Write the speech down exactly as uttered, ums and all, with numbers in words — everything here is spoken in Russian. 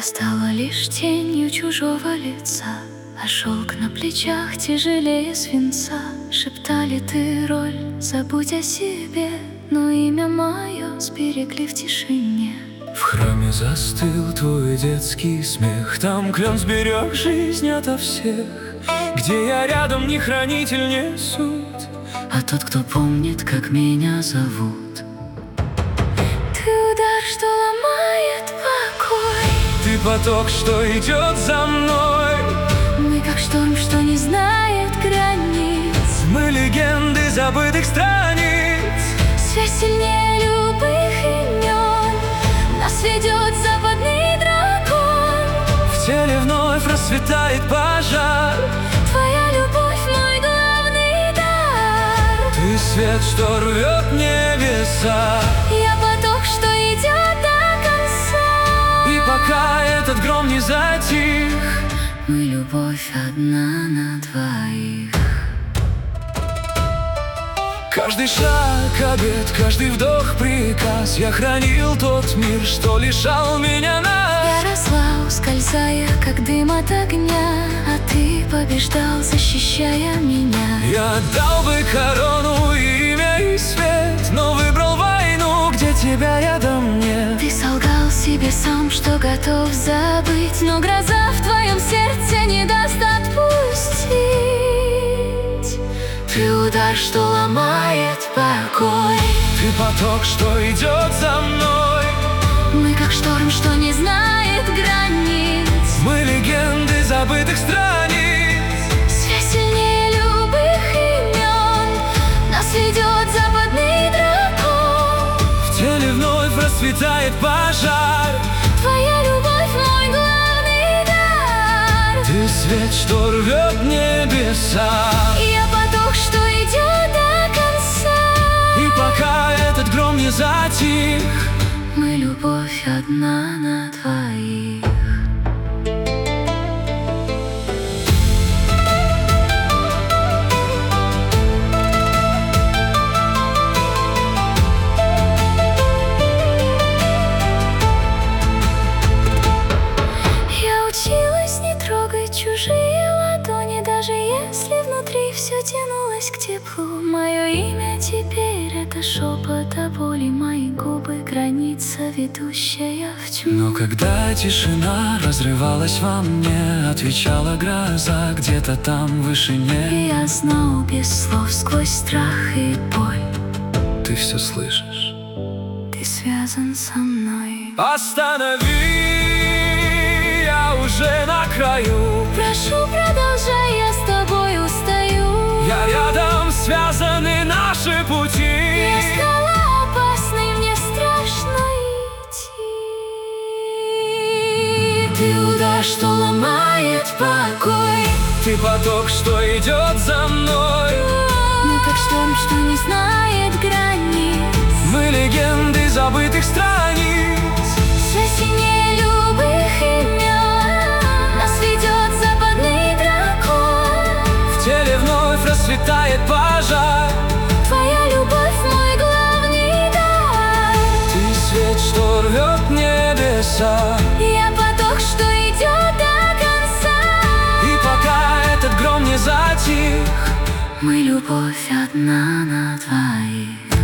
стала лишь тенью чужого лица, а шелк на плечах тяжелее свинца. Шептали: ты роль, забудь о себе, но имя мое сберегли в тишине. В храме застыл твой детский смех, там клен сберег жизнь ото всех, где я рядом не хранитель, не суд, а тот, кто помнит, как меня зовут. Ты удар, что ломает покой, ты поток, что идет за мной. Мы как шторм, что не знает границ. Мы легенды забытых страниц. Связь сильнее любых имен, нас ведет западный дракон. В теле вновь расцветает пожар. Твоя любовь — мой главный дар. Ты свет, что рвет небеса. Я поток, что идет до конца. И пока этот гром не затих, мы любовь одна на двоих. Каждый шаг — обет, каждый вдох — приказ. Я хранил тот мир, что лишал меня нас. Я росла, ускользая, как дым от огня, а ты побеждал, защищая меня. Я отдал бы корону, имя и свет, но выбрал войну, где тебя рядом нет. Ты солгал себе сам, что готов забыть, но гроза в твоем сердце не даст отпустить. Ты удар, что ломает покой. Ты поток, что идет за мной. Мы как шторм, что не знает границ. Мы легенды забытых страниц. Связь сильнее любых имен, нас ведет западный дракон. В теле вновь расцветает пожар. Твоя любовь — мой главный дар. Ты свет, что рвет небеса. Я поток, что идет до конца. И пока этот гром не затих, мы любовь одна на двоих. Я училась не трогать чужие ладони, даже если внутри все тянулось к теплу. Мое имя теперь — это шепот о боли, мои губы — граница, ведущая в тьму. но когда тишина разрывалась во мне, отвечала гроза где-то там в вышине. И я знал без слов, сквозь страх и боль, Ты все слышишь. ты связан со мной. Останови, я уже на краю. Прошу, продолжай, я с тобой устаю. Я рядом, связаны наши пути. Я скала опасной, мне страшно идти. Ты удар, что ломает покой. Ты поток, что идет за мной. Мы как шторм, что не знает границ. Мы легенды забытых страниц. Связь сильнее любых имен, нас ведет западный дракон. В теле вновь расцветает пожар. Твоя любовь — мой главный дар. Ты свет, что рвет небеса. Я поток, что идет до конца. И пока этот гром не затих, мы любовь одна на двоих.